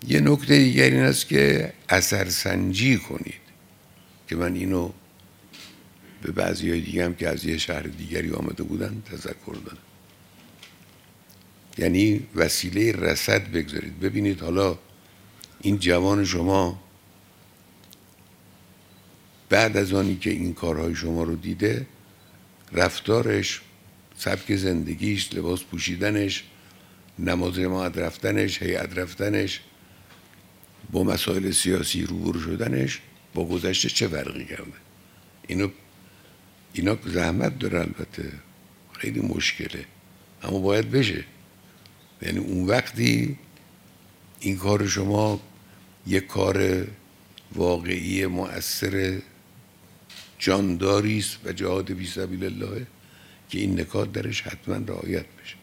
یه نکته دیگر این است که اثرسنجی کنید، که من اینو به بعضی های دیگه هم که از یه شهر دیگری آمده بودن تذکر دادم. یعنی وسیله رصد بگذارید. ببینید حالا این جوان شما بعد از آنی که این کارهای شما رو دیده، رفتارش، سبک زندگیش، لباس پوشیدنش، نماز جماعت رفتنش، هیئت رفتنش، با مسائل سیاسی روبرو شدنش با گذشته چه فرقی کرده؟ اینا زحمت داره، البته خیلی مشکله، اما باید بشه. یعنی اون وقتی این کار شما یک کار واقعی مؤثر جانداری است و جهاد فی سبیل الله که این نکات درش حتما رعایت بشه.